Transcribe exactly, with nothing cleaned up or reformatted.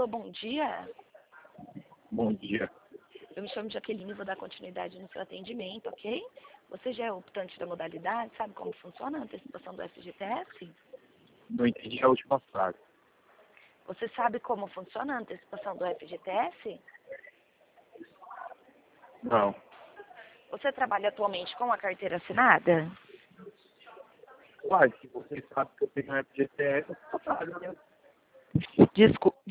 Alô, bom dia. Bom dia. Eu me chamo Jaqueline e vou dar continuidade no seu atendimento, ok? Você já é optante da modalidade, sabe como funciona a antecipação do F G T S? Não entendi a última frase. Você sabe como funciona a antecipação do F G T S? Não. Você trabalha atualmente com a carteira assinada? Uai, se você sabe que eu tenho F G T S, eu tô pagando. Desculpa.